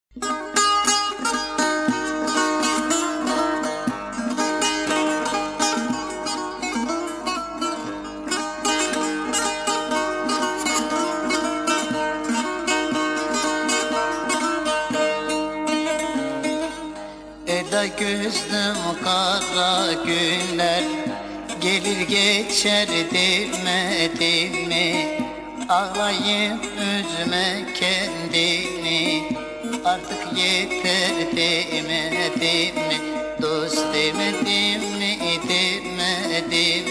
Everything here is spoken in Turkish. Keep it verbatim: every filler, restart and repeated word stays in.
Ela gözlüm kara günler gelir geçer demedi mi? Ağlayıp üzme kendini, artık yeter demedi mi? Dost demedim mi, demedim